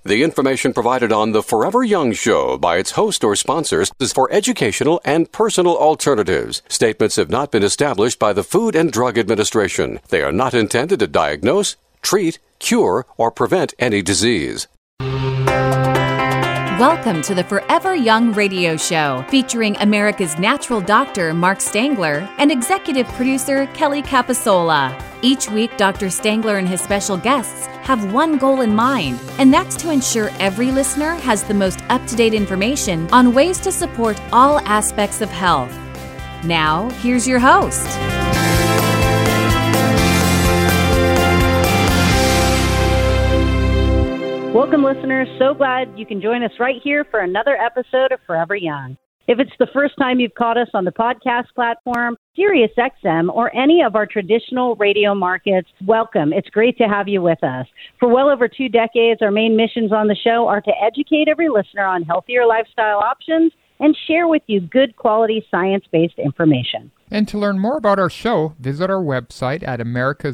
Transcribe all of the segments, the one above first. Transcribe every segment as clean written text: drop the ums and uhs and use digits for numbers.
The information provided on the Forever Young Show by its host or sponsors is for educational and personal alternatives. Statements have not been established by the Food and Drug Administration. They are not intended to diagnose, treat, cure, or prevent any disease. Welcome to the Forever Young Radio Show, featuring America's natural doctor, Mark Stangler, and executive producer, Kelly Capasola. Each week, Dr. Stangler and his special guests have one goal in mind, and that's to ensure every listener has the most up-to-date information on ways to support all aspects of health. Now, here's your host. Welcome, listeners. So glad you can join us right here for another episode of Forever Young. If it's the first time you've caught us on the podcast platform, SiriusXM, or any of our traditional radio markets, welcome. It's great to have you with us. For well over 2 decades, our main missions on the show are to educate every listener on healthier lifestyle options and share with you good quality science-based information. And to learn more about our show, visit our website at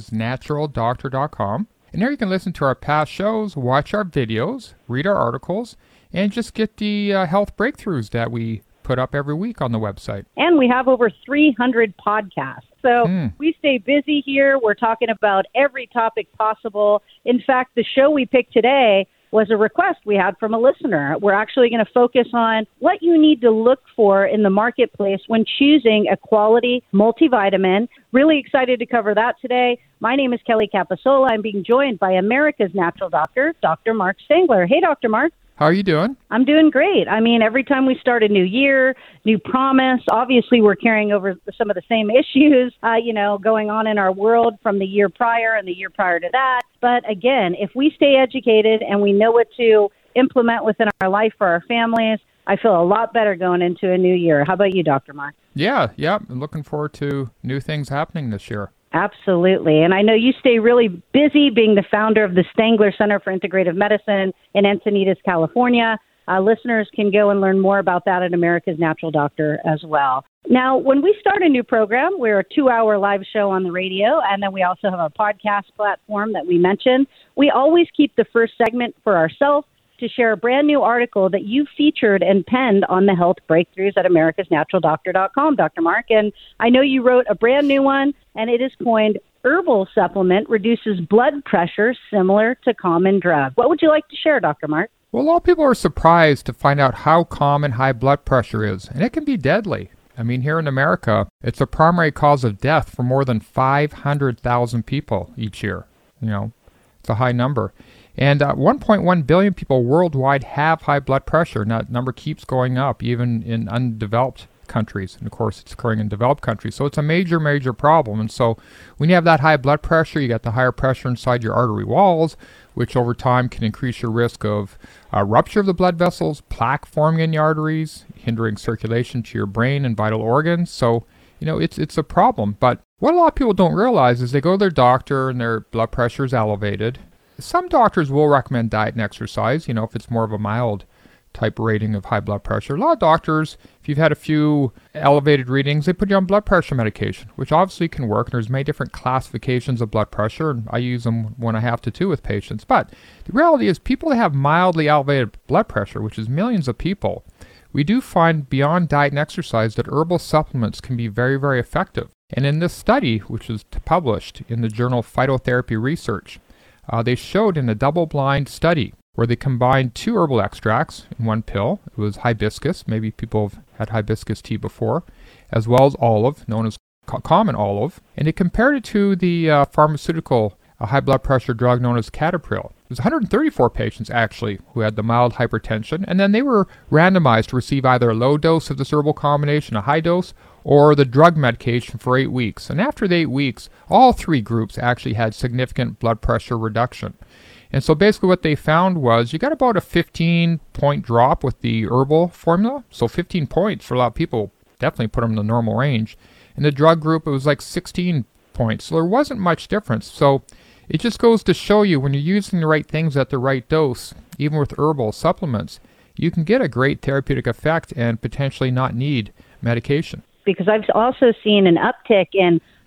americasnaturaldoctor.com. And there you can listen to our past shows, watch our videos, read our articles, and just get the health breakthroughs that we put up every week on the website. And we have over 300 podcasts. So we stay busy here. We're talking about every topic possible. In fact, the show we picked today was a request we had from a listener. We're actually going to focus on what you need to look for in the marketplace when choosing a quality multivitamin. Really excited to cover that today. My name is Kelly Capasola. I'm being joined by America's natural doctor, Dr. Mark Stangler. Hey, Dr. Mark. How are you doing? I'm doing great. I mean, every time we start a new year, new promise, obviously we're carrying over some of the same issues, going on in our world from the year prior and the year prior to that. But again, if we stay educated and we know what to implement within our life for our families, I feel a lot better going into a new year. How about you, Dr. Mark? Yeah. I'm looking forward to new things happening this year. Absolutely. And I know you stay really busy being the founder of the Stangler Center for Integrative Medicine in Encinitas, California. Listeners can go and learn more about that at America's Natural Doctor as well. Now, when we start a new program, we're a 2-hour live show on the radio, and then we also have a podcast platform that we mentioned. We always keep the first segment for ourselves to share a brand new article that you featured and penned on the health breakthroughs at americasnaturaldoctor.com, Dr. Mark. And I know you wrote a brand new one, and it is coined Herbal Supplement Reduces Blood Pressure Similar to Common Drug. What would you like to share, Dr. Mark? Well, a lot of people are surprised to find out how common high blood pressure is, and it can be deadly. I mean, here in America, it's a primary cause of death for more than 500,000 people each year. It's a high number. And 1.1 billion people worldwide have high blood pressure, and that number keeps going up, even in undeveloped countries. And of course, it's occurring in developed countries. So it's a major, major problem. And so when you have that high blood pressure, you got the higher pressure inside your artery walls, which over time can increase your risk of rupture of the blood vessels, plaque forming in your arteries, hindering circulation to your brain and vital organs. So, it's a problem. But what a lot of people don't realize is they go to their doctor and their blood pressure is elevated. Some doctors will recommend diet and exercise, if it's more of a mild type rating of high blood pressure. A lot of doctors, if you've had a few elevated readings, they put you on blood pressure medication, which obviously can work. There's many different classifications of blood pressure, and I use them when I have to with patients. But the reality is people that have mildly elevated blood pressure, which is millions of people, we do find beyond diet and exercise that herbal supplements can be very, very effective. And in this study, which was published in the journal Phytotherapy Research, they showed in a double-blind study where they combined 2 herbal extracts in one pill. It was hibiscus, maybe people have had hibiscus tea before, as well as olive, known as common olive, and they compared it to the pharmaceutical high blood pressure drug known as Caterpillar. It was 134 patients, actually, who had the mild hypertension, and then they were randomized to receive either a low dose of this herbal combination, a high dose, or the drug medication for 8 weeks. And after the 8 weeks, all 3 groups actually had significant blood pressure reduction. And so basically what they found was you got about a 15-point drop with the herbal formula. So 15 points for a lot of people, definitely put them in the normal range. In the drug group, it was like 16 points. So there wasn't much difference. So it just goes to show you when you're using the right things at the right dose, even with herbal supplements, you can get a great therapeutic effect and potentially not need medication. Because I've also seen an uptick in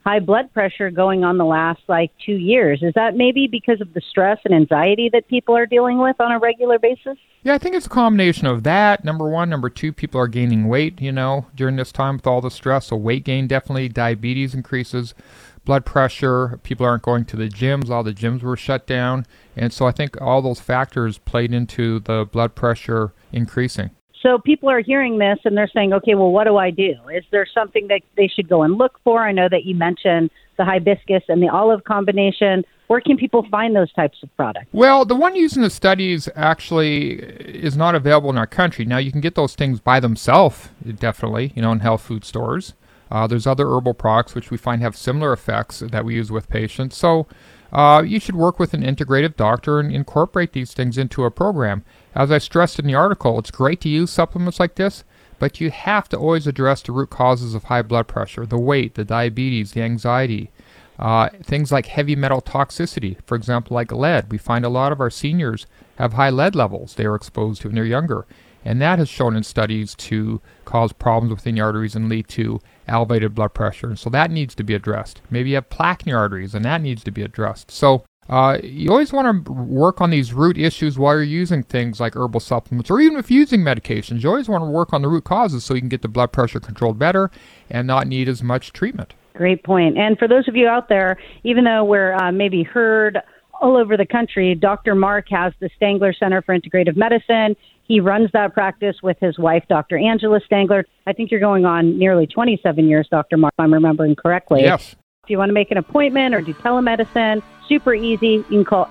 high blood pressure going on the last 2 years. Is that maybe because of the stress and anxiety that people are dealing with on a regular basis? Yeah, I think it's a combination of that, number one. Number two, people are gaining weight, during this time with all the stress. So weight gain, definitely. Diabetes increases. Blood pressure. People aren't going to the gyms. All the gyms were shut down. And so I think all those factors played into the blood pressure increasing. So people are hearing this and they're saying, okay, well, what do I do? Is there something that they should go and look for? I know that you mentioned the hibiscus and the olive combination. Where can people find those types of products? Well, the one used in the studies actually is not available in our country. Now, you can get those things by themselves, definitely, in health food stores. There's other herbal products which we find have similar effects that we use with patients. So you should work with an integrative doctor and incorporate these things into a program. As I stressed in the article, it's great to use supplements like this, but you have to always address the root causes of high blood pressure, the weight, the diabetes, the anxiety, things like heavy metal toxicity, for example, like lead. We find a lot of our seniors have high lead levels they are exposed to when they're younger, and that has shown in studies to cause problems within the arteries and lead to elevated blood pressure. And so that needs to be addressed. Maybe you have plaque in your arteries, and that needs to be addressed. So you always want to work on these root issues while you're using things like herbal supplements, or even if using medications. You always want to work on the root causes so you can get the blood pressure controlled better and not need as much treatment. Great point. And for those of you out there, even though we're maybe heard all over the country, Dr. Mark has the Stangler Center for Integrative Medicine. He runs that practice with his wife, Dr. Angela Stangler. I think you're going on nearly 27 years, Dr. Mark, if I'm remembering correctly. Yes. If you want to make an appointment or do telemedicine, super easy. You can call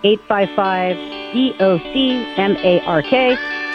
855-DOC-MARK.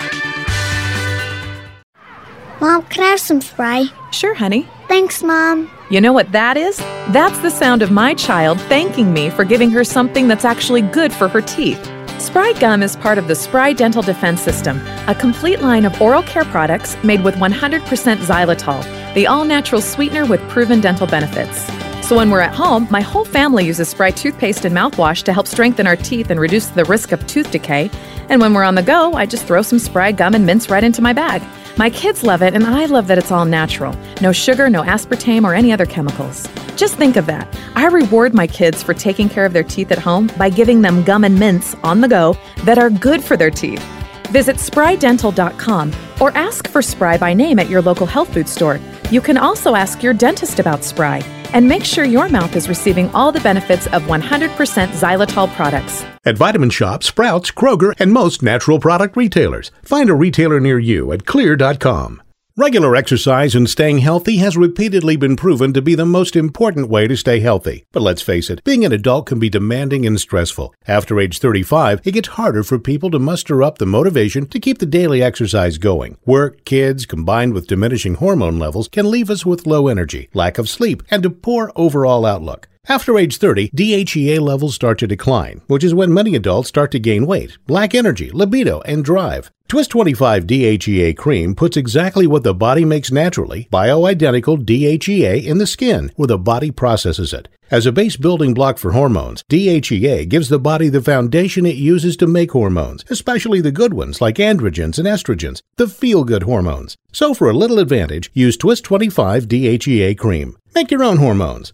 Mom, can I have some spray? Sure, honey. Thanks, Mom. You know what that is? That's the sound of my child thanking me for giving her something that's actually good for her teeth. Spry Gum is part of the Spry Dental Defense System, a complete line of oral care products made with 100% xylitol, the all-natural sweetener with proven dental benefits. So when we're at home, my whole family uses Spry toothpaste and mouthwash to help strengthen our teeth and reduce the risk of tooth decay. And when we're on the go, I just throw some Spry Gum and mints right into my bag. My kids love it, and I love that it's all natural. No sugar, no aspartame, or any other chemicals. Just think of that. I reward my kids for taking care of their teeth at home by giving them gum and mints on the go that are good for their teeth. Visit sprydental.com or ask for Spry by name at your local health food store. You can also ask your dentist about Spry and make sure your mouth is receiving all the benefits of 100% xylitol products. At Vitamin Shoppe, Sprouts, Kroger, and most natural product retailers. Find a retailer near you at Xlear.com. Regular exercise and staying healthy has repeatedly been proven to be the most important way to stay healthy. But let's face it, being an adult can be demanding and stressful. After age 35, it gets harder for people to muster up the motivation to keep the daily exercise going. Work, kids, combined with diminishing hormone levels, can leave us with low energy, lack of sleep, and a poor overall outlook. After age 30, DHEA levels start to decline, which is when many adults start to gain weight, lack energy, libido, and drive. Twist 25 DHEA cream puts exactly what the body makes naturally, bioidentical DHEA, in the skin, where the body processes it. As a base building block for hormones, DHEA gives the body the foundation it uses to make hormones, especially the good ones like androgens and estrogens, the feel-good hormones. So for a little advantage, use Twist 25 DHEA cream. Make your own hormones.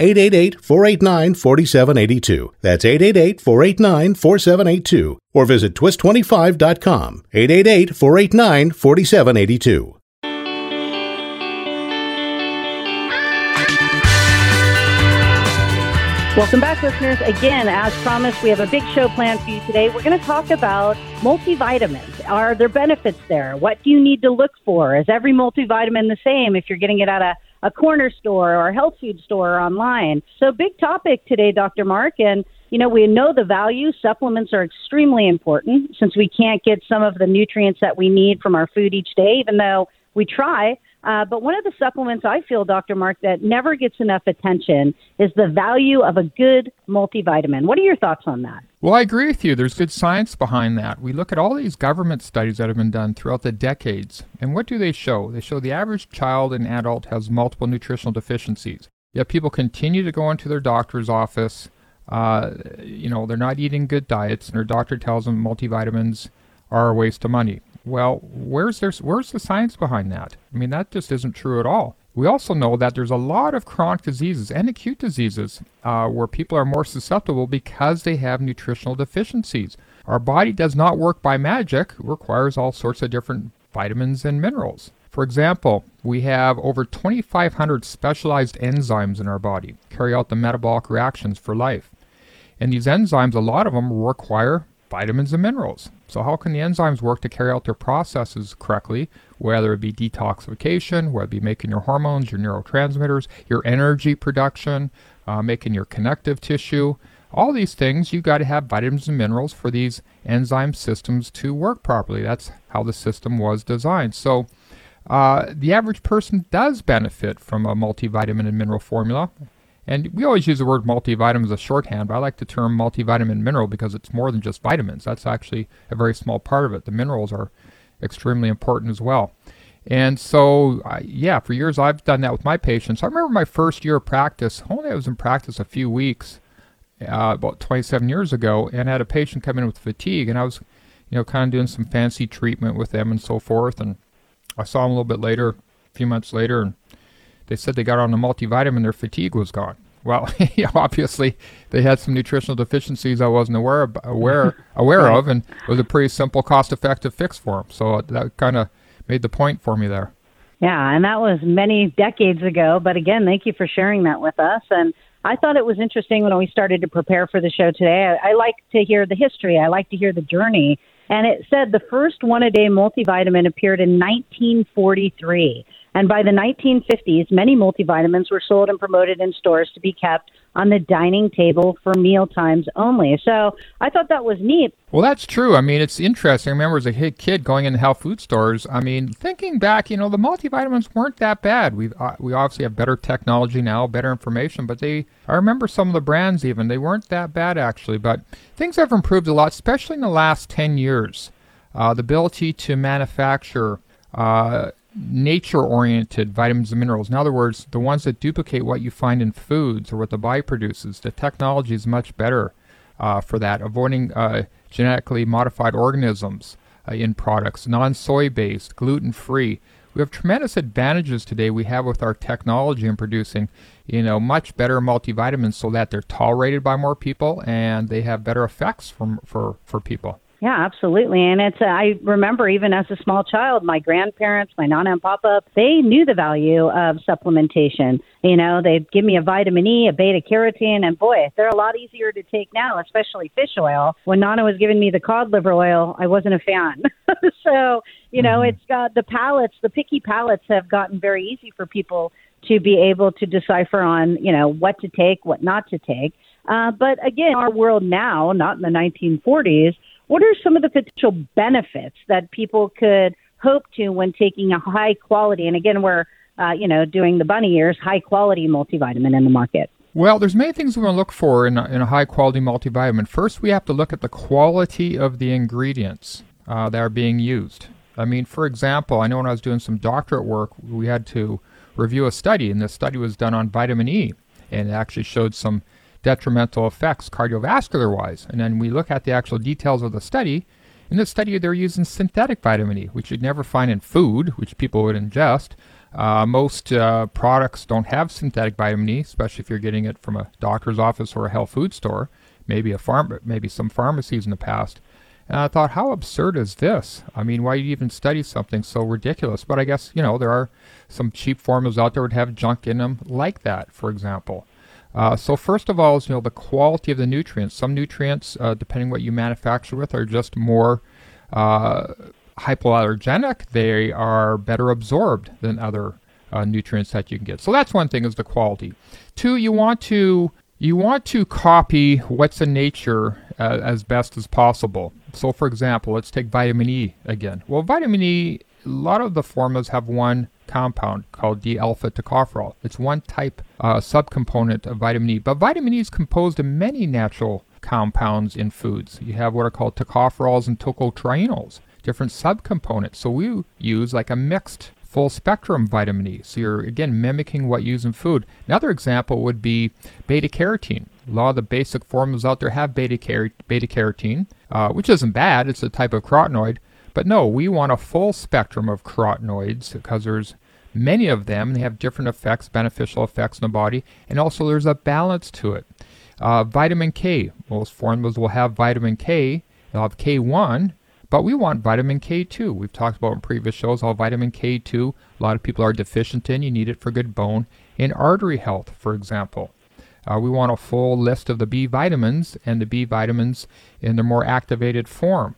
1-888-489-4782. That's 888-489-4782. Or visit twist25.com. 888-489-4782. Welcome back, listeners. Again, as promised, we have a big show planned for you today. We're going to talk about multivitamins. Are there benefits there? What do you need to look for? Is every multivitamin the same if you're getting it at a corner store or a health food store or online? So big topic today, Dr. Mark. And, we know the value. Supplements are extremely important since we can't get some of the nutrients that we need from our food each day, even though we try. But one of the supplements I feel, Dr. Mark, that never gets enough attention is the value of a good multivitamin. What are your thoughts on that? Well, I agree with you. There's good science behind that. We look at all these government studies that have been done throughout the decades, and what do they show? They show the average child and adult has multiple nutritional deficiencies. Yet people continue to go into their doctor's office. They're not eating good diets, and their doctor tells them multivitamins are a waste of money. Well, where's the science behind that? I mean, that just isn't true at all. We also know that there's a lot of chronic diseases and acute diseases where people are more susceptible because they have nutritional deficiencies. Our body does not work by magic. It requires all sorts of different vitamins and minerals. For example, we have over 2,500 specialized enzymes in our body, carry out the metabolic reactions for life. And these enzymes, a lot of them require vitamins and minerals. So how can the enzymes work to carry out their processes correctly, whether it be detoxification, whether it be making your hormones, your neurotransmitters, your energy production, making your connective tissue. All these things, you've got to have vitamins and minerals for these enzyme systems to work properly. That's how the system was designed. So the average person does benefit from a multivitamin and mineral formula. And we always use the word multivitamin as a shorthand, but I like the term multivitamin and mineral because it's more than just vitamins. That's actually a very small part of it. The minerals are extremely important as well. And so, for years I've done that with my patients. I remember my first year of practice, only I was in practice a few weeks, about 27 years ago, and I had a patient come in with fatigue, and I was, kind of doing some fancy treatment with them and so forth. And I saw them a little bit later, a few months later, and they said they got on a multivitamin, their fatigue was gone. Well, obviously they had some nutritional deficiencies I wasn't aware of, and it was a pretty simple, cost-effective fix for them. So that kind of made the point for me there. Yeah, and that was many decades ago. But again, thank you for sharing that with us. And I thought it was interesting when we started to prepare for the show today. I like to hear the history. I like to hear the journey. And it said the first one-a-day multivitamin appeared in 1943. And by the 1950s, many multivitamins were sold and promoted in stores to be kept on the dining table for meal times only. So I thought that was neat. Well, that's true. I mean, it's interesting. I remember as a kid going into health food stores. I mean, thinking back, the multivitamins weren't that bad. We obviously have better technology now, better information, but I remember some of the brands even, they weren't that bad actually. But things have improved a lot, especially in the last 10 years. The ability to manufacture nature-oriented vitamins and minerals. In other words, the ones that duplicate what you find in foods or what the body produces. The technology is much better for that, avoiding genetically modified organisms in products, non-soy-based, gluten-free. We have tremendous advantages today we have with our technology in producing, much better multivitamins so that they're tolerated by more people and they have better effects for people. Yeah, absolutely. And I remember even as a small child, my grandparents, my Nana and Papa, they knew the value of supplementation. They'd give me a vitamin E, a beta carotene, and boy, they're a lot easier to take now, especially fish oil. When Nana was giving me the cod liver oil, I wasn't a fan. So, It's got the picky palates have gotten very easy for people to be able to decipher on, what to take, what not to take. But again, our world now, not in the 1940s, what are some of the potential benefits that people could hope to when taking a high quality, and again, we're, doing the bunny ears, high quality multivitamin in the market? Well, there's many things we want to look for in a high quality multivitamin. First, we have to look at the quality of the ingredients that are being used. I mean, for example, I know when I was doing some doctorate work, we had to review a study, and this study was done on vitamin E, and it actually showed some detrimental effects cardiovascular-wise. And then we look at the actual details of the study. In the study, they're using synthetic vitamin E, which you'd never find in food, which people would ingest. Most products don't have synthetic vitamin E, especially if you're getting it from a doctor's office or a health food store, maybe some pharmacies in the past. And I thought, how absurd is this? I mean, why do you even study something so ridiculous? But I guess, there are some cheap formulas out there that have junk in them like that, for example. So first of all is, the quality of the nutrients. Some nutrients, depending what you manufacture with, are just more hypoallergenic. They are better absorbed than other nutrients that you can get. So that's one thing, is the quality. Two, you want to copy what's in nature as best as possible. So for example, let's take vitamin E again. Well, vitamin E, a lot of the formulas have one compound called D-alpha tocopherol. It's one type subcomponent of vitamin E. But vitamin E is composed of many natural compounds in foods. You have what are called tocopherols and tocotrienols, different subcomponents. So we use like a mixed full spectrum vitamin E. So you're, again, mimicking what you use in food. Another example would be beta-carotene. A lot of the basic formulas out there have beta-carotene, which isn't bad. It's a type of carotenoid. But no, we want a full spectrum of carotenoids because there's many of them. They have different effects, beneficial effects in the body, and also there's a balance to it. Vitamin K, most formulas will have vitamin K, they'll have K1, but we want vitamin K2. We've talked about in previous shows how vitamin K2, a lot of people are deficient in. You need it for good bone and artery health, for example. We want a full list of the B vitamins, and the B vitamins in their more activated form.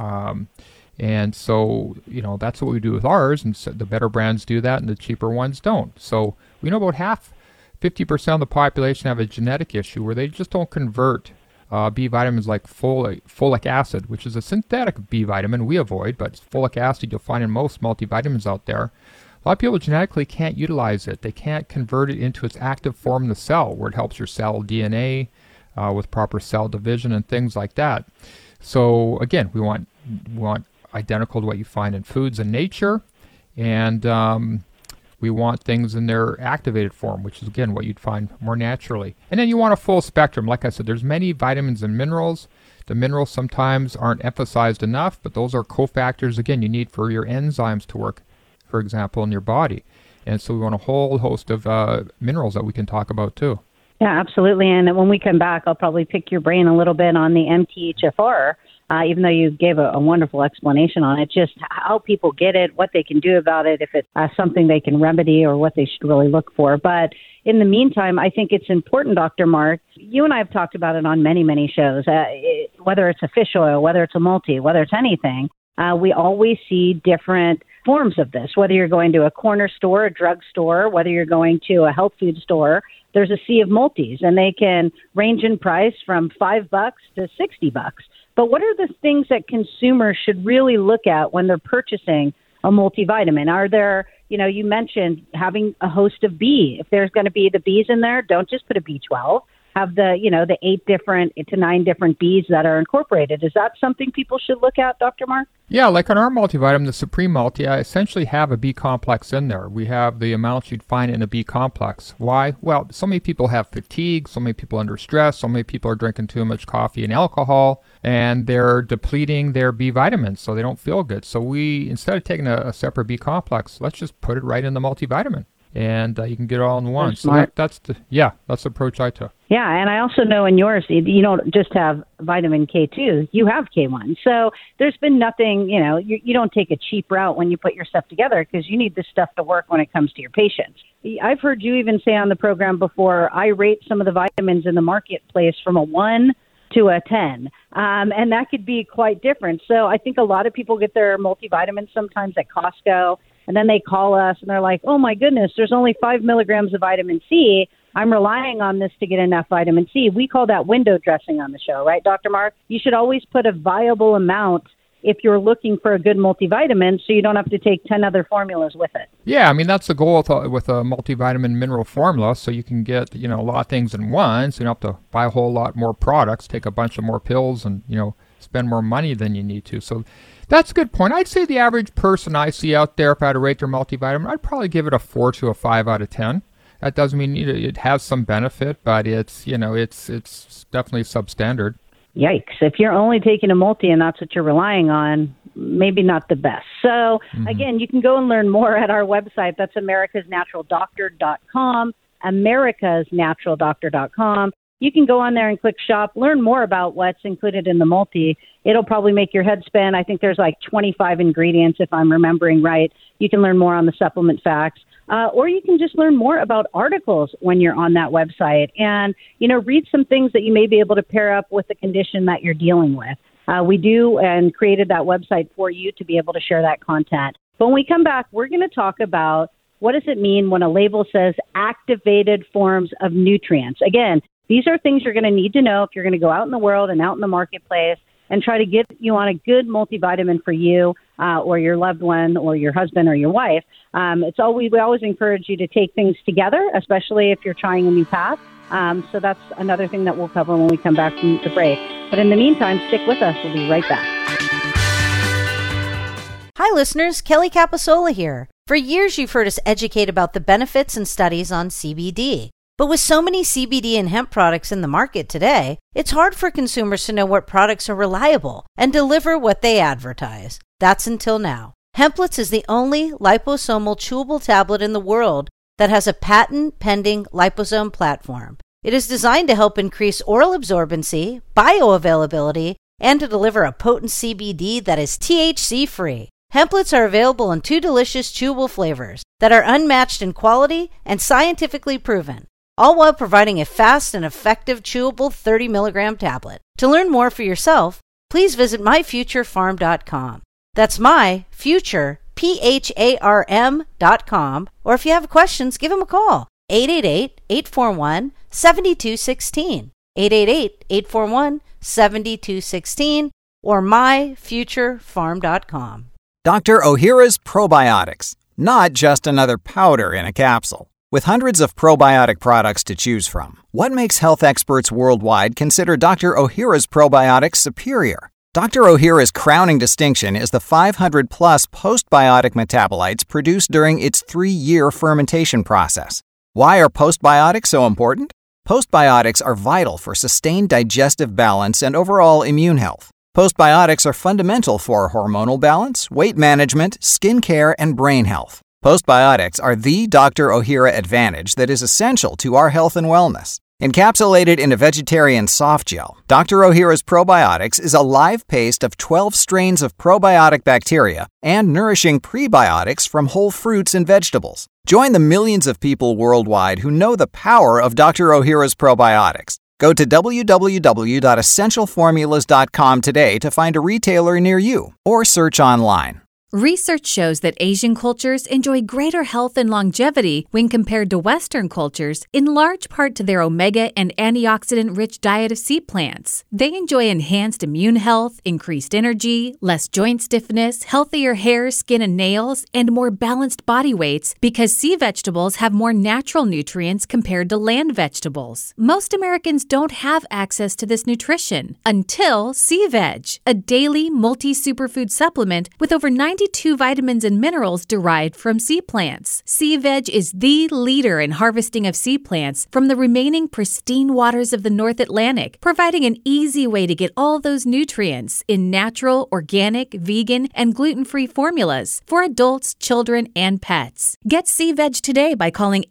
And so, that's what we do with ours, and so the better brands do that, and the cheaper ones don't. So we know about 50% of the population have a genetic issue where they just don't convert B vitamins like folic acid, which is a synthetic B vitamin we avoid, but folic acid you'll find in most multivitamins out there. A lot of people genetically can't utilize it. They can't convert it into its active form in the cell, where it helps your cell DNA with proper cell division and things like that. So again, we want identical to what you find in foods in nature, and we want things in their activated form, which is again what you'd find more naturally. And then you want a full spectrum. Like I said, there's many vitamins and minerals. The minerals sometimes aren't emphasized enough, but those are cofactors again you need for your enzymes to work, for example, in your body. And so we want a whole host of minerals that we can talk about too. Yeah, absolutely. And when we come back, I'll probably pick your brain a little bit on the MTHFR, even though you gave a wonderful explanation on it, just how people get it, what they can do about it, if it's something they can remedy or what they should really look for. But in the meantime, I think it's important, Dr. Mark, you and I have talked about it on many, many shows, whether it's a fish oil, whether it's a multi, whether it's anything. We always see different forms of this, whether you're going to a corner store, a drug store, whether you're going to a health food store, there's a sea of multis, and they can range in price from $5 to $60. But what are the things that consumers should really look at when they're purchasing a multivitamin? Are there, you mentioned having a host of B. If there's going to be the Bs in there, don't just put a B12. Have the 8 to 9 different Bs that are incorporated. Is that something people should look at, Dr. Mark? Yeah, like on our multivitamin, the Supreme Multi, I essentially have a B complex in there. We have the amounts you'd find in a B complex. Why? Well, so many people have fatigue, so many people are under stress, so many people are drinking too much coffee and alcohol, and they're depleting their B vitamins, so they don't feel good. So we, instead of taking a separate B complex, let's just put it right in the multivitamin. And you can get it all in one. So that's the approach I took. Yeah, and I also know in yours, you don't just have vitamin K2, you have K1. So there's been nothing, you don't take a cheap route when you put your stuff together, because you need this stuff to work when it comes to your patients. I've heard you even say on the program before, I rate some of the vitamins in the marketplace from a 1 to a 10. And that could be quite different. So I think a lot of people get their multivitamins sometimes at Costco, and then they call us and they're like, oh my goodness, there's only 5 milligrams of vitamin C. I'm relying on this to get enough vitamin C. We call that window dressing on the show, right, Dr. Mark? You should always put a viable amount if you're looking for a good multivitamin, so you don't have to take 10 other formulas with it. Yeah, I mean, that's the goal with a multivitamin mineral formula, so you can get, a lot of things in one, so you don't have to buy a whole lot more products, take a bunch of more pills, and, spend more money than you need to. So that's a good point. I'd say the average person I see out there, if I had to rate their multivitamin, I'd probably give it a 4 to a 5 out of 10. That doesn't mean it has some benefit, but it's definitely substandard. Yikes. If you're only taking a multi and that's what you're relying on, maybe not the best. So, Again, you can go and learn more at our website. That's americasnaturaldoctor.com, americasnaturaldoctor.com. You can go on there and click shop, learn more about what's included in the multi. It'll probably make your head spin. I think there's like 25 ingredients, if I'm remembering right. You can learn more on the supplement facts. Or you can just learn more about articles when you're on that website and, read some things that you may be able to pair up with the condition that you're dealing with. We do and created that website for you to be able to share that content. But when we come back, we're going to talk about what does it mean when a label says activated forms of nutrients. Again, these are things you're going to need to know if you're going to go out in the world and out in the marketplace and try to get you on a good multivitamin for you or your loved one or your husband or your wife. We always encourage you to take things together, especially if you're trying a new path. So that's another thing that we'll cover when we come back from the break. But in the meantime, stick with us. We'll be right back. Hi, listeners. Kelly Capasola here. For years, you've heard us educate about the benefits and studies on CBD. But with so many CBD and hemp products in the market today, it's hard for consumers to know what products are reliable and deliver what they advertise. That's until now. Hemplets is the only liposomal chewable tablet in the world that has a patent-pending liposome platform. It is designed to help increase oral absorbency, bioavailability, and to deliver a potent CBD that is THC-free. Hemplets are available in 2 delicious chewable flavors that are unmatched in quality and scientifically proven, all while providing a fast and effective chewable 30-milligram tablet. To learn more for yourself, please visit myfuturefarm.com. That's myfuturepharm.com, or if you have questions, give them a call. 888-841-7216, 888-841-7216, or myfuturefarm.com. Dr. Ohhira's Probiotics, not just another powder in a capsule. With hundreds of probiotic products to choose from, what makes health experts worldwide consider Dr. Ohhira's Probiotics superior? Dr. Ohhira's crowning distinction is the 500-plus postbiotic metabolites produced during its 3-year fermentation process. Why are postbiotics so important? Postbiotics are vital for sustained digestive balance and overall immune health. Postbiotics are fundamental for hormonal balance, weight management, skin care, and brain health. Postbiotics are the Dr. Ohhira advantage that is essential to our health and wellness. Encapsulated in a vegetarian soft gel, Dr. Ohhira's Probiotics is a live paste of 12 strains of probiotic bacteria and nourishing prebiotics from whole fruits and vegetables. Join the millions of people worldwide who know the power of Dr. Ohhira's Probiotics. Go to www.essentialformulas.com today to find a retailer near you, or search online. Research shows that Asian cultures enjoy greater health and longevity when compared to Western cultures, in large part to their omega and antioxidant-rich diet of sea plants. They enjoy enhanced immune health, increased energy, less joint stiffness, healthier hair, skin, and nails, and more balanced body weights because sea vegetables have more natural nutrients compared to land vegetables. Most Americans don't have access to this nutrition until Sea Veg, a daily multi-superfood supplement with over 92 vitamins and minerals derived from sea plants. Sea Veg is the leader in harvesting of sea plants from the remaining pristine waters of the North Atlantic, providing an easy way to get all those nutrients in natural, organic, vegan, and gluten-free formulas for adults, children, and pets. Get Sea Veg today by calling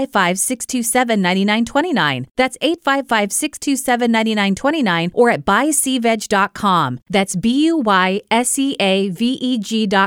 855-627-9929. That's 855-627-9929 or at buyseaveg.com. That's BUYSEAVEG.com.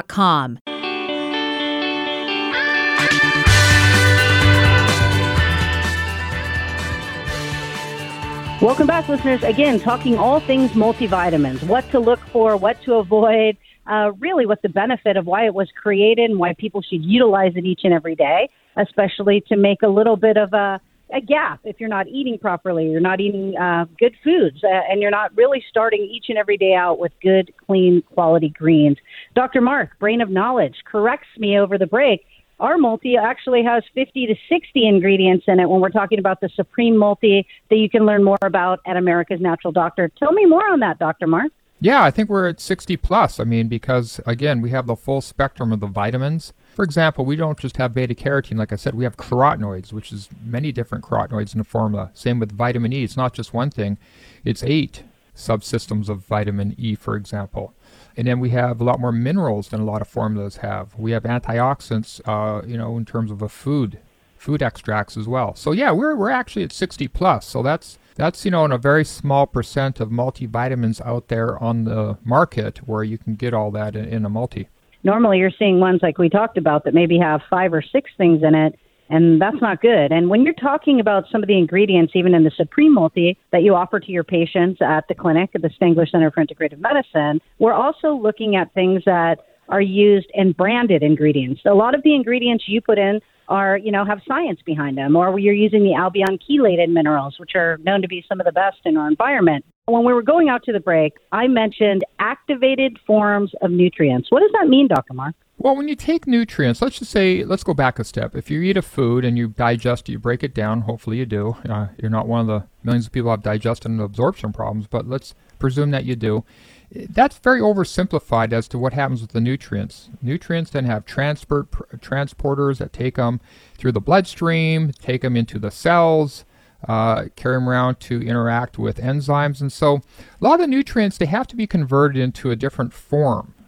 Welcome back, listeners. Again, talking all things multivitamins, what to look for, what to avoid, really what the benefit of why it was created and why people should utilize it each and every day, especially to make a little bit of a gap if you're not eating properly, you're not eating good foods, and you're not really starting each and every day out with good, clean, quality greens. Dr. Mark, Brain of Knowledge, corrects me over the break. Our multi actually has 50 to 60 ingredients in it when we're talking about the Supreme Multi that you can learn more about at America's Natural Doctor. Tell me more on that, Dr. Mark. Yeah, I think we're at 60 plus. I mean, because, again, we have the full spectrum of the vitamins. For example, we don't just have beta-carotene. Like I said, we have carotenoids, which is many different carotenoids in the formula. Same with vitamin E. It's not just one thing. It's 8 subsystems of vitamin E, for example. And then we have a lot more minerals than a lot of formulas have. We have antioxidants, in terms of food extracts as well. So, yeah, we're actually at 60 plus. So that's in a very small percent of multivitamins out there on the market where you can get all that in a multi. Normally you're seeing ones like we talked about that maybe have 5 or 6 things in it, and that's not good. And when you're talking about some of the ingredients, even in the Supreme Multi that you offer to your patients at the clinic at the Stangler Center for Integrative Medicine, we're also looking at things that are used in branded ingredients. A lot of the ingredients you put in are, have science behind them, or you're using the Albion chelated minerals, which are known to be some of the best in our environment. When we were going out to the break, I mentioned activated forms of nutrients. What does that mean, Dr. Mark? Well, when you take nutrients, let's go back a step. If you eat a food and you digest it, you break it down, hopefully you do. You're not one of the millions of people who have digestion and absorption problems, but let's presume that you do. That's very oversimplified as to what happens with the nutrients. Nutrients then have transporters that take them through the bloodstream, take them into the cells, carry them around to interact with enzymes. And so a lot of the nutrients, they have to be converted into a different form.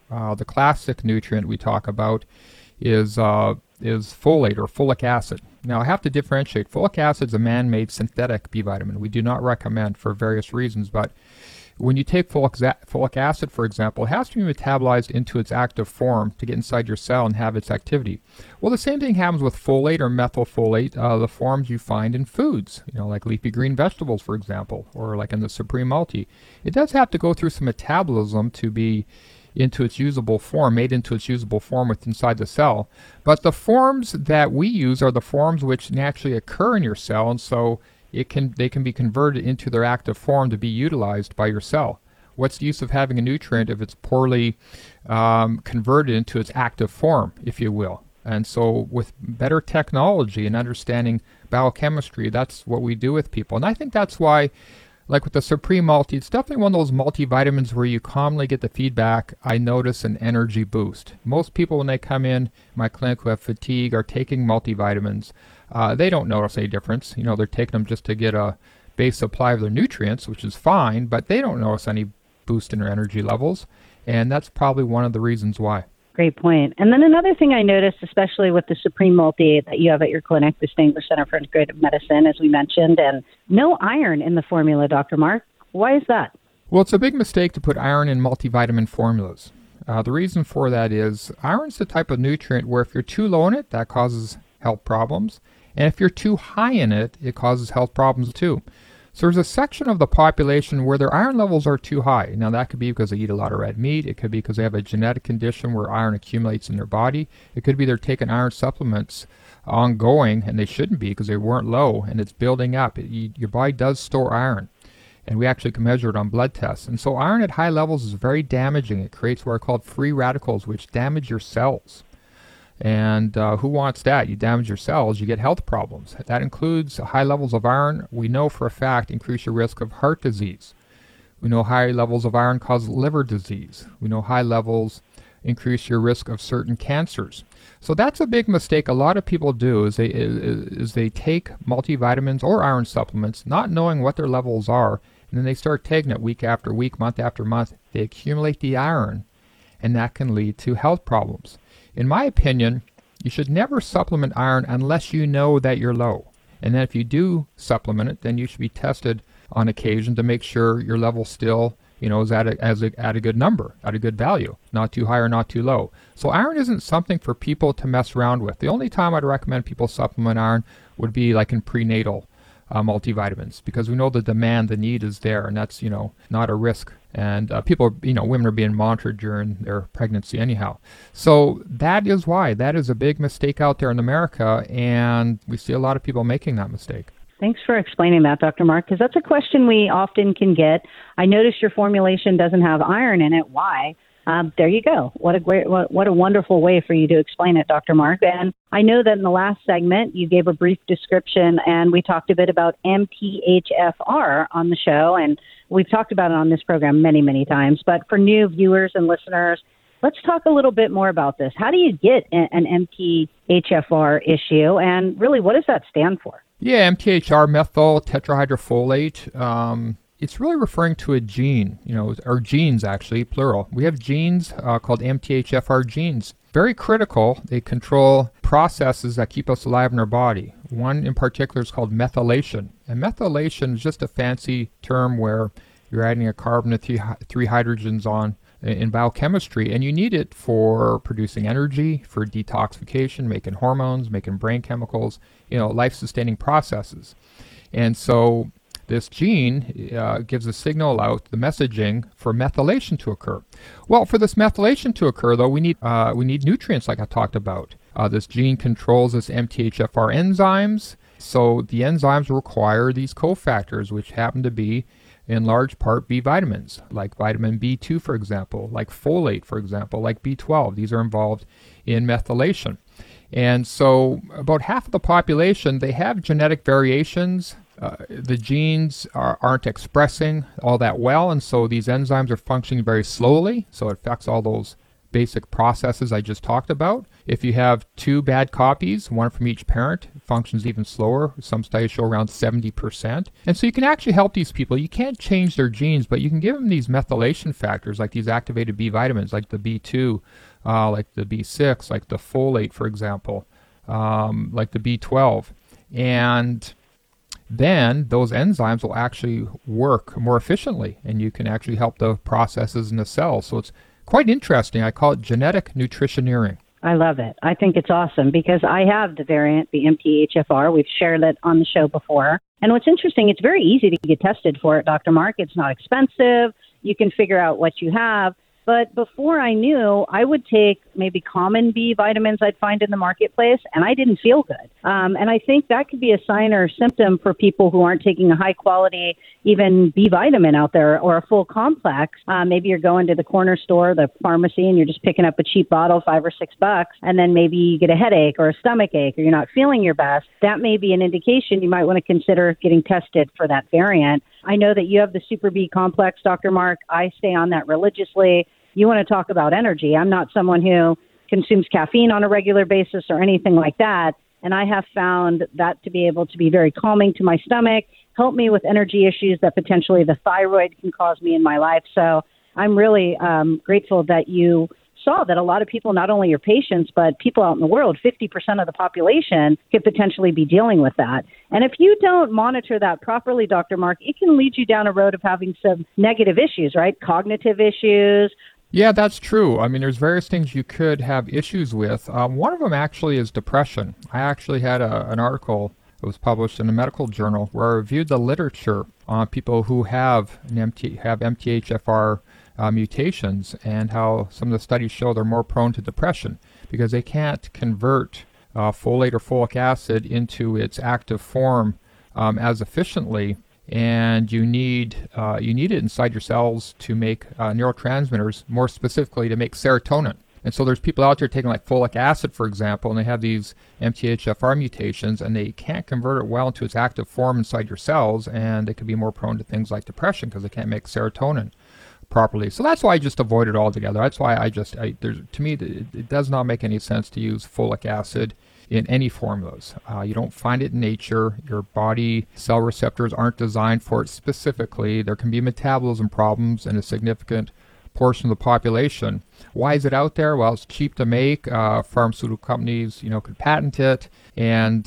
The classic nutrient we talk about is folate or folic acid. Now, I have to differentiate. Folic acid is a man-made synthetic B vitamin. We do not recommend for various reasons, but when you take folic acid, for example, it has to be metabolized into its active form to get inside your cell and have its activity. Well, the same thing happens with folate or methylfolate, the forms you find in foods, like leafy green vegetables, for example, or like in the Supreme Multi. It does have to go through some metabolism to be into its usable form, made into its usable form inside the cell. But the forms that we use are the forms which naturally occur in your cell, and so they can be converted into their active form to be utilized by your cell. What's the use of having a nutrient if it's poorly converted into its active form, if you will? And so with better technology and understanding biochemistry, that's what we do with people. And I think that's why, like with the Supreme Multi, it's definitely one of those multivitamins where you commonly get the feedback, I notice an energy boost. Most people, when they come in my clinic who have fatigue, are taking multivitamins. They don't notice any difference. They're taking them just to get a base supply of their nutrients, which is fine, but they don't notice any boost in their energy levels. And that's probably one of the reasons why. Great point. And then another thing I noticed, especially with the Supreme Multi that you have at your clinic, the Stangler Center for Integrative Medicine, as we mentioned, and no iron in the formula, Dr. Mark. Why is that? Well, it's a big mistake to put iron in multivitamin formulas. The reason for that is iron's the type of nutrient where if you're too low in it, that causes health problems. And if you're too high in it, it causes health problems too. So there's a section of the population where their iron levels are too high. Now that could be because they eat a lot of red meat. It could be because they have a genetic condition where iron accumulates in their body. It could be they're taking iron supplements ongoing, and they shouldn't be because they weren't low, and it's building up. Your body does store iron, and we actually can measure it on blood tests. And so iron at high levels is very damaging. It creates what are called free radicals, which damage your cells. And who wants that? You damage your cells, you get health problems. That includes high levels of iron. We know for a fact increase your risk of heart disease. We know high levels of iron cause liver disease. We know high levels increase your risk of certain cancers. So that's a big mistake a lot of people do is they take multivitamins or iron supplements not knowing what their levels are, and then they start taking it week after week, month after month. They accumulate the iron, and that can lead to health problems. In my opinion, you should never supplement iron unless you know that you're low. And then if you do supplement it, then you should be tested on occasion to make sure your level still, is at a good number, at a good value, not too high or not too low. So iron isn't something for people to mess around with. The only time I'd recommend people supplement iron would be like in prenatal multivitamins, because we know the demand, the need is there, and that's, not a risk. And women are being monitored during their pregnancy anyhow. So that is why. That is a big mistake out there in America, and we see a lot of people making that mistake. Thanks for explaining that, Dr. Mark, because that's a question we often can get. I noticed your formulation doesn't have iron in it. Why? There you go. What a wonderful way for you to explain it, Dr. Mark. And I know that in the last segment, you gave a brief description, and we talked a bit about MTHFR on the show, and we've talked about it on this program many, many times. But for new viewers and listeners, let's talk a little bit more about this. How do you get an MTHFR issue, and really, what does that stand for? Yeah, MTHR, methyl tetrahydrofolate. It's really referring to a gene, or genes actually, plural. We have genes called MTHFR genes. Very critical. They control processes that keep us alive in our body. One in particular is called methylation. And methylation is just a fancy term where you're adding a carbon to three hydrogens on in biochemistry, and you need it for producing energy, for detoxification, making hormones, making brain chemicals, life-sustaining processes. And so this gene gives a signal out, the messaging, for methylation to occur. Well, for this methylation to occur, though, we need nutrients like I talked about. This gene controls this MTHFR enzymes. So the enzymes require these cofactors, which happen to be, in large part, B vitamins, like vitamin B2, for example, like folate, for example, like B12. These are involved in methylation. And so about half of the population, they have genetic variations. The genes aren't expressing all that well, and so these enzymes are functioning very slowly, so it affects all those basic processes I just talked about. If you have 2 bad copies, one from each parent, it functions even slower. Some studies show around 70%. And so you can actually help these people. You can't change their genes, but you can give them these methylation factors, like these activated B vitamins, like the B2, like the B6, like the folate, for example, like the B12. And then those enzymes will actually work more efficiently, and you can actually help the processes in the cells. So it's quite interesting. I call it genetic nutritioneering. I love it. I think it's awesome because I have the variant, the MTHFR. We've shared it on the show before. And what's interesting, it's very easy to get tested for it, Dr. Mark. It's not expensive. You can figure out what you have. But before I knew, I would take maybe common B vitamins I'd find in the marketplace, and I didn't feel good. And I think that could be a sign or symptom for people who aren't taking a high-quality, even B vitamin out there or a full complex. Maybe you're going to the corner store, the pharmacy, and you're just picking up a cheap bottle, $5 or $6, and then maybe you get a headache or a stomach ache or you're not feeling your best. That may be an indication you might want to consider getting tested for that variant. I know that you have the Super B complex, Dr. Mark. I stay on that religiously. You want to talk about energy. I'm not someone who consumes caffeine on a regular basis or anything like that. And I have found that to be able to be very calming to my stomach, help me with energy issues that potentially the thyroid can cause me in my life. So I'm really grateful that you saw that a lot of people, not only your patients, but people out in the world, 50% of the population could potentially be dealing with that. And if you don't monitor that properly, Dr. Mark, it can lead you down a road of having some negative issues, right? Cognitive issues. Yeah, that's true. I mean, there's various things you could have issues with. One of them actually is depression. I actually had an article that was published in a medical journal where I reviewed the literature on people who have MTHFR mutations and how some of the studies show they're more prone to depression because they can't convert folate or folic acid into its active form as efficiently. And you need it inside your cells to make neurotransmitters, more specifically to make serotonin. And so there's people out there taking like folic acid, for example, and they have these MTHFR mutations, and they can't convert it well into its active form inside your cells, and they could be more prone to things like depression because they can't make serotonin properly. So that's why I just avoid it altogether. That's why to me, it does not make any sense to use folic acid in any formulas. You don't find it in nature. Your body cell receptors aren't designed for it specifically. There can be metabolism problems in a significant portion of the population. Why is it out there? Well, it's cheap to make. Pharmaceutical companies, could patent it. And,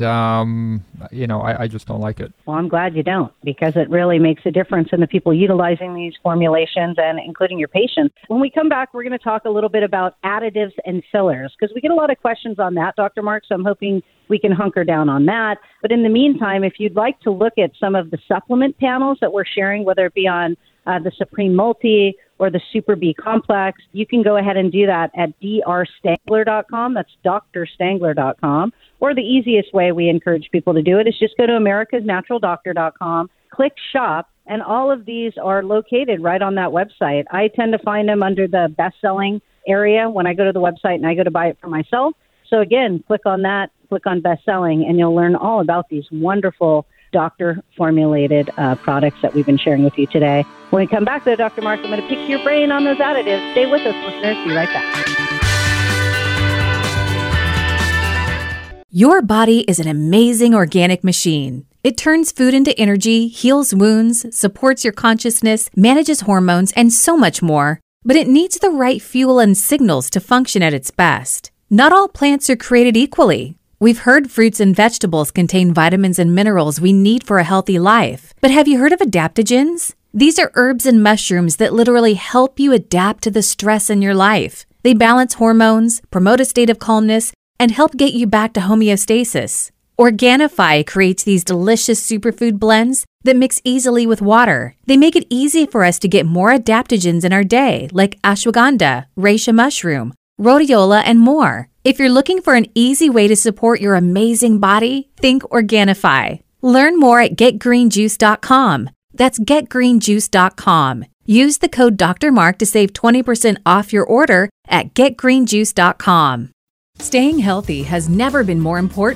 I just don't like it. Well, I'm glad you don't, because it really makes a difference in the people utilizing these formulations and including your patients. When we come back, we're going to talk a little bit about additives and fillers, because we get a lot of questions on that, Dr. Mark, so I'm hoping we can hunker down on that. But in the meantime, if you'd like to look at some of the supplement panels that we're sharing, whether it be on the Supreme Multi or the Super B Complex, you can go ahead and do that at drstangler.com. That's drstangler.com. Or the easiest way we encourage people to do it is just go to americasnaturaldoctor.com, click shop, and all of these are located right on that website. I tend to find them under the best-selling area when I go to the website and I go to buy it for myself. So again, click on that, click on best-selling, and you'll learn all about these wonderful doctor-formulated products that we've been sharing with you today. When we come back, though, Dr. Mark, I'm going to pick your brain on those additives. Stay with us, listeners. Be right back. Your body is an amazing organic machine. It turns food into energy, heals wounds, supports your consciousness, manages hormones, and so much more. But it needs the right fuel and signals to function at its best. Not all plants are created equally. We've heard fruits and vegetables contain vitamins and minerals we need for a healthy life. But have you heard of adaptogens? These are herbs and mushrooms that literally help you adapt to the stress in your life. They balance hormones, promote a state of calmness, and help get you back to homeostasis. Organifi creates these delicious superfood blends that mix easily with water. They make it easy for us to get more adaptogens in our day, like ashwagandha, reishi mushroom, rhodiola, and more. If you're looking for an easy way to support your amazing body, think Organifi. Learn more at getgreenjuice.com. That's getgreenjuice.com. Use the code Dr. Mark to save 20% off your order at getgreenjuice.com. Staying healthy has never been more important.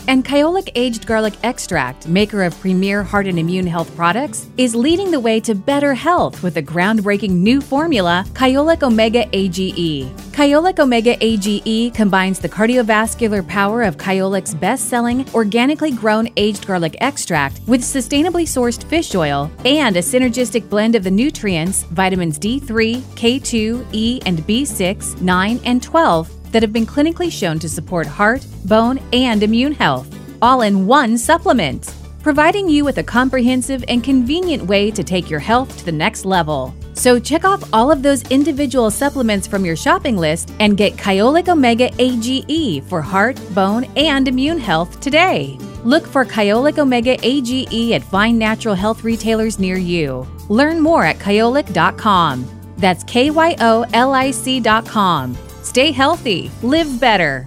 And Kyolic Aged Garlic Extract, maker of premier heart and immune health products, is leading the way to better health with the groundbreaking new formula, Kyolic Omega AGE. Kyolic Omega AGE combines the cardiovascular power of Kyolic's best-selling, organically grown aged garlic extract with sustainably sourced fish oil and a synergistic blend of the nutrients, vitamins D3, K2, E, and B6, 9, and 12 that have been clinically shown to support heart, bone, and immune health, all in one supplement, providing you with a comprehensive and convenient way to take your health to the next level. So check off all of those individual supplements from your shopping list and get Kyolic Omega AGE for heart, bone, and immune health today. Look for Kyolic Omega AGE at fine natural health retailers near you. Learn more at kyolic.com. That's KYOLIC.com. Stay healthy, live better.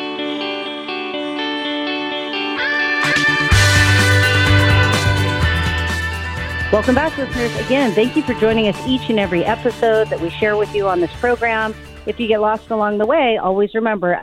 Welcome back, listeners. Again, thank you for joining us each and every episode that we share with you on this program. If you get lost along the way, always remember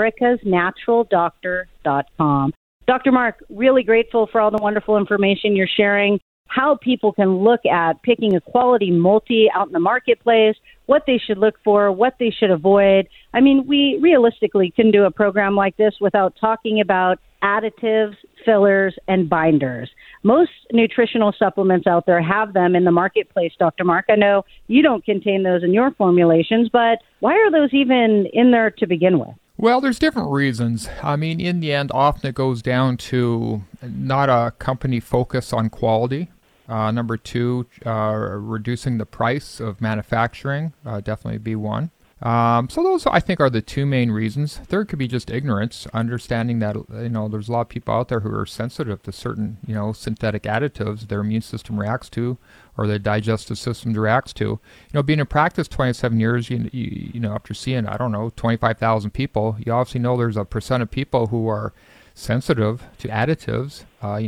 americasnaturaldoctor.com. Dr. Mark, really grateful for all the wonderful information you're sharing, how people can look at picking a quality multi out in the marketplace, what they should look for, what they should avoid. I mean, we realistically can do a program like this without talking about additives, fillers, and binders. Most nutritional supplements out there have them in the marketplace, Dr. Mark. I know you don't contain those in your formulations, but why are those even in there to begin with? Well, there's different reasons. I mean, in the end, often it goes down to not a company focus on quality. Number two, reducing the price of manufacturing, definitely be one. So those, I think, are the two main reasons. Third could be just ignorance, understanding that, there's a lot of people out there who are sensitive to certain, synthetic additives their immune system reacts to or their digestive system reacts to. Being in practice 27 years, after seeing, 25,000 people, you obviously know there's a percent of people who are sensitive to additives,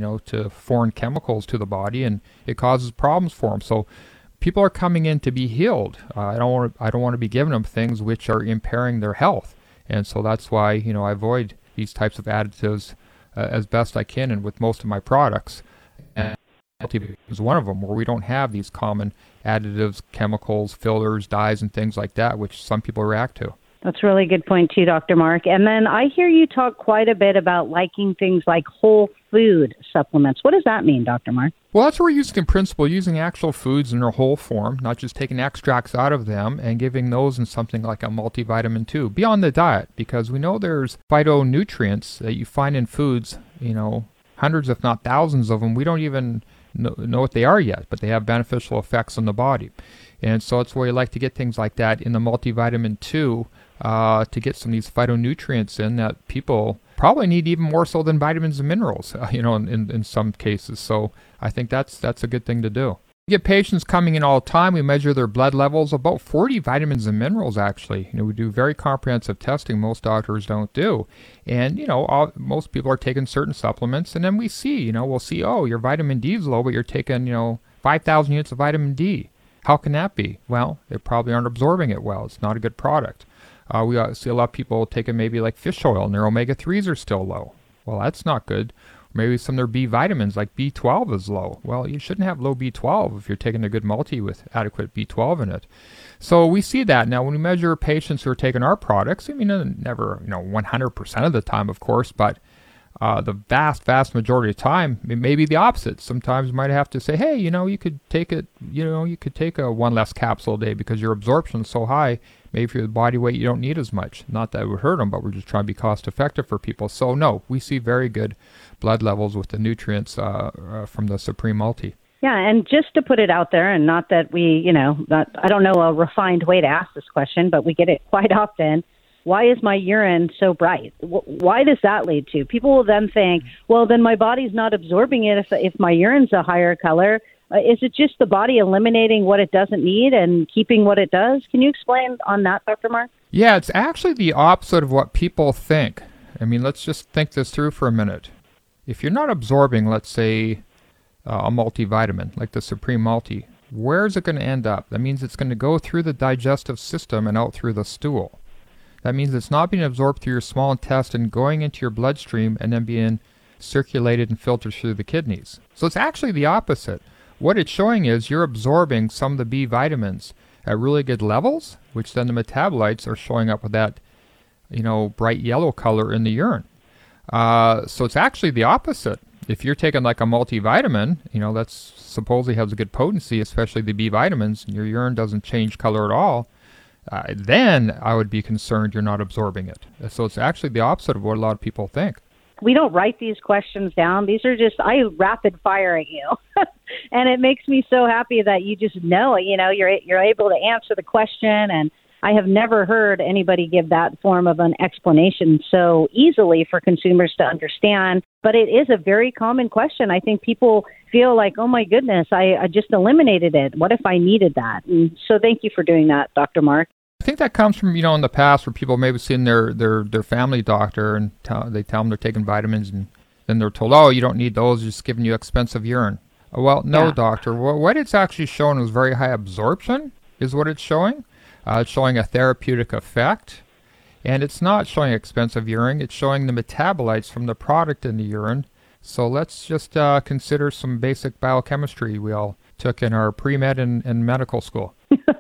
to foreign chemicals to the body, and it causes problems for them. So people are coming in to be healed. I don't want to be giving them things which are impairing their health, and so that's why I avoid these types of additives as best I can, and with most of my products. And is one of them where we don't have these common additives, chemicals, fillers, dyes, and things like that, which some people react to. That's a really good point too, Dr. Mark. And then I hear you talk quite a bit about liking things like whole food supplements. What does that mean, Dr. Mark? Well, that's what we're using in principle, using actual foods in their whole form, not just taking extracts out of them and giving those in something like a multivitamin 2 beyond the diet, because we know there's phytonutrients that you find in foods, hundreds if not thousands of them. We don't even know what they are yet, but they have beneficial effects on the body. And so that's why we like to get things like that in the multivitamin 2 to get some of these phytonutrients in that people probably need even more so than vitamins and minerals, in some cases. So I think that's a good thing to do. We get patients coming in all the time. We measure their blood levels, about 40 vitamins and minerals, actually. We do very comprehensive testing most doctors don't do. And, most people are taking certain supplements, and then we see, we'll see, oh, your vitamin D is low, but you're taking, 5,000 units of vitamin D. How can that be? Well, they probably aren't absorbing it well. It's not a good product. We see a lot of people taking maybe like fish oil, and their omega-3s are still low. Well, that's not good. Maybe some of their B vitamins, like B12, is low. Well, you shouldn't have low B12 if you're taking a good multi with adequate B12 in it. So we see that. Now, when we measure patients who are taking our products, never 100% of the time, of course, but the vast majority of the time, it may be the opposite. Sometimes you might have to say, hey, you could take it, you could take a one less capsule a day because your absorption is so high. Maybe for your body weight, you don't need as much. Not that it would hurt them, but we're just trying to be cost effective for people. So no, we see very good blood levels with the nutrients from the Supreme Multi. Yeah, and just to put it out there, and not that we, I don't know a refined way to ask this question, but we get it quite often. Why is my urine so bright? Why does that lead to? People will then think, well, then my body's not absorbing it if my urine's a higher color. Is it just the body eliminating what it doesn't need and keeping what it does? Can you explain on that, Dr. Mark? Yeah, it's actually the opposite of what people think. Let's just think this through for a minute. If you're not absorbing, let's say, a multivitamin like the Supreme Multi, where is it going to end up? That means it's going to go through the digestive system and out through the stool. That means it's not being absorbed through your small intestine, going into your bloodstream, and then being circulated and filtered through the kidneys. So it's actually the opposite. What it's showing is you're absorbing some of the B vitamins at really good levels, which then the metabolites are showing up with that, bright yellow color in the urine. So it's actually the opposite. If you're taking like a multivitamin, that's supposedly has a good potency, especially the B vitamins, and your urine doesn't change color at all, then I would be concerned you're not absorbing it. So it's actually the opposite of what a lot of people think. We don't write these questions down. These are just, I rapid fire at you. And it makes me so happy that you just know, you're able to answer the question. And I have never heard anybody give that form of an explanation so easily for consumers to understand. But it is a very common question. I think people feel like, oh my goodness, I just eliminated it. What if I needed that? And so thank you for doing that, Dr. Mark. I think that comes from, in the past where people maybe seen their family doctor and they tell them they're taking vitamins, and then they're told, oh, you don't need those, just giving you expensive urine. Well, no, doctor. What it's actually showing is very high absorption is what it's showing. It's showing a therapeutic effect, and it's not showing expensive urine. It's showing the metabolites from the product in the urine. So let's just consider some basic biochemistry we all took in our pre-med and medical school.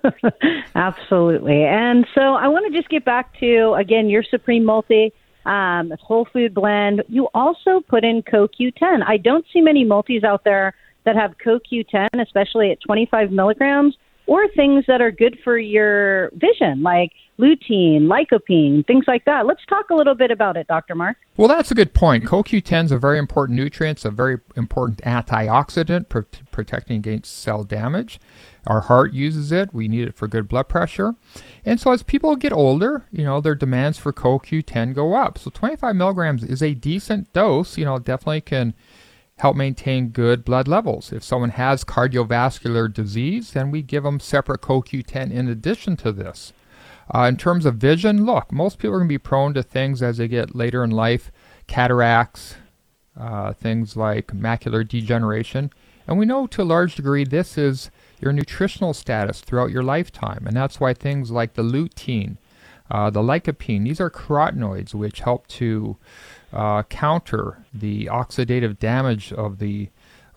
Absolutely. And so I want to just get back to, again, your Supreme Multi, whole food blend. You also put in CoQ10. I don't see many multis out there that have CoQ10, especially at 25 milligrams, or things that are good for your vision, like lutein, lycopene, things like that. Let's talk a little bit about it, Dr. Mark. Well, that's a good point. CoQ10 is a very important nutrient. It's a very important antioxidant protecting against cell damage. Our heart uses it. We need it for good blood pressure. And so as people get older, their demands for CoQ10 go up. So 25 milligrams is a decent dose. Definitely can help maintain good blood levels. If someone has cardiovascular disease, then we give them separate CoQ10 in addition to this. In terms of vision, look, most people are going to be prone to things as they get later in life, cataracts, things like macular degeneration. And we know to a large degree this is your nutritional status throughout your lifetime. And that's why things like the lutein, the lycopene, these are carotenoids which help to counter the oxidative damage of the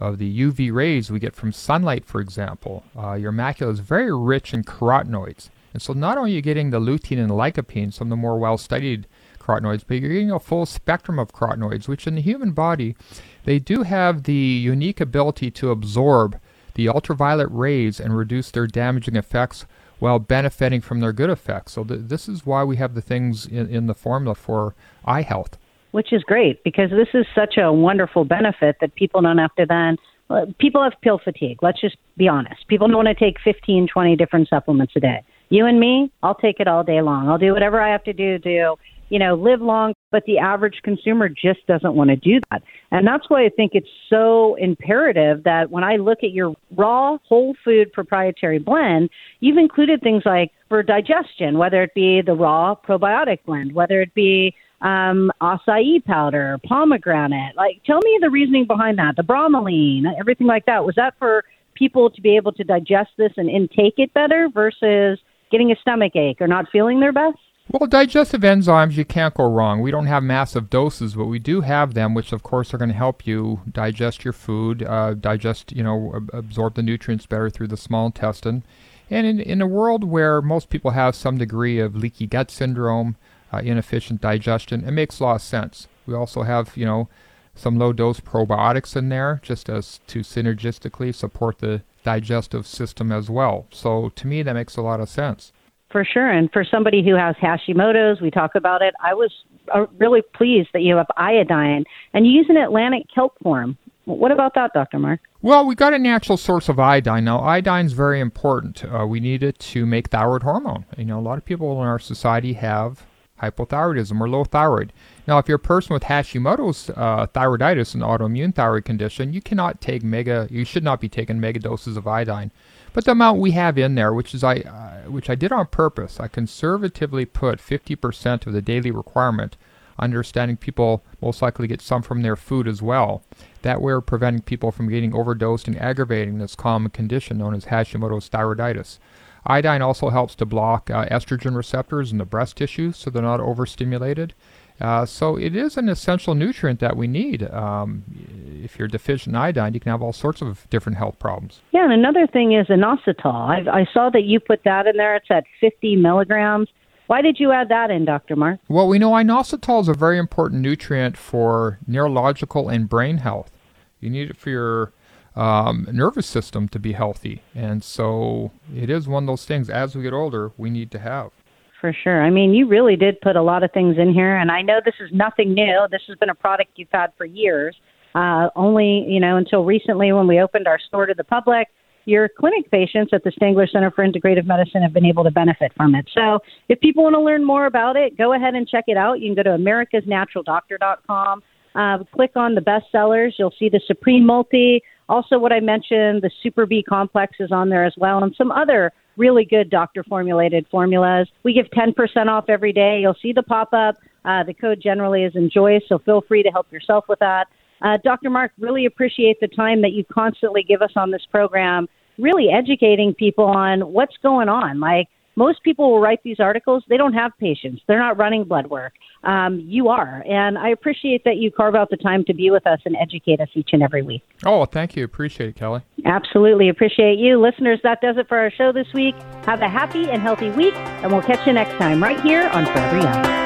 UV rays we get from sunlight, for example. Your macula is very rich in carotenoids. And so not only are you getting the lutein and the lycopene, some of the more well-studied carotenoids, but you're getting a full spectrum of carotenoids, which in the human body, they do have the unique ability to absorb the ultraviolet rays and reduce their damaging effects while benefiting from their good effects. So this is why we have the things in the formula for eye health. Which is great, because this is such a wonderful benefit that people don't have to then. People have pill fatigue. Let's just be honest. People don't want to take 15, 20 different supplements a day. You and me, I'll take it all day long. I'll do whatever I have to do to, live long. But the average consumer just doesn't want to do that. And that's why I think it's so imperative that when I look at your raw whole food proprietary blend, you've included things like for digestion, whether it be the raw probiotic blend, whether it be acai powder, pomegranate. Tell me the reasoning behind that, the bromelain, everything like that. Was that for people to be able to digest this and intake it better versus getting a stomach ache or not feeling their best? Well, digestive enzymes, you can't go wrong. We don't have massive doses, but we do have them, which of course are going to help you digest your food, absorb the nutrients better through the small intestine. And in a world where most people have some degree of leaky gut syndrome, inefficient digestion, it makes a lot of sense. We also have, some low-dose probiotics in there just as to synergistically support the digestive system as well. So to me, that makes a lot of sense. For sure. And for somebody who has Hashimoto's, we talk about it. I was really pleased that you have iodine and you use an Atlantic kelp form. What about that, Dr. Mark? Well, we got a natural source of iodine. Now, iodine is very important. We need it to make thyroid hormone. A lot of people in our society have hypothyroidism or low thyroid. Now, if you're a person with Hashimoto's thyroiditis, an autoimmune thyroid condition, you should not be taking mega doses of iodine. But the amount we have in there, which I did on purpose, I conservatively put 50% of the daily requirement, understanding people most likely get some from their food as well. That way we're preventing people from getting overdosed and aggravating this common condition known as Hashimoto's thyroiditis. Iodine also helps to block estrogen receptors in the breast tissue so they're not overstimulated. So it is an essential nutrient that we need. If you're deficient in iodine, you can have all sorts of different health problems. Yeah, and another thing is inositol. I saw that you put that in there. It's at 50 milligrams. Why did you add that in, Dr. Mark? Well, we know inositol is a very important nutrient for neurological and brain health. You need it for your nervous system to be healthy. And so it is one of those things, as we get older, we need to have. For sure. I mean, you really did put a lot of things in here, and I know this is nothing new. This has been a product you've had for years. Only, until recently when we opened our store to the public, your clinic patients at the Stangler Center for Integrative Medicine have been able to benefit from it. So if people want to learn more about it, go ahead and check it out. You can go to americasnaturaldoctor.com. Click on the bestsellers. You'll see the Supreme Multi. Also, what I mentioned, the Super B Complex is on there as well, and some other really good doctor-formulated formulas. We give 10% off every day. You'll see the pop-up. The code generally is ENJOY, so feel free to help yourself with that. Dr. Mark, really appreciate the time that you constantly give us on this program, really educating people on what's going on. Like, most people will write these articles. They don't have patients. They're not running blood work. You are. And I appreciate that you carve out the time to be with us and educate us each and every week. Oh, thank you. Appreciate it, Kelly. Absolutely. Appreciate you. Listeners, that does it for our show this week. Have a happy and healthy week, and we'll catch you next time right here on Forever Young.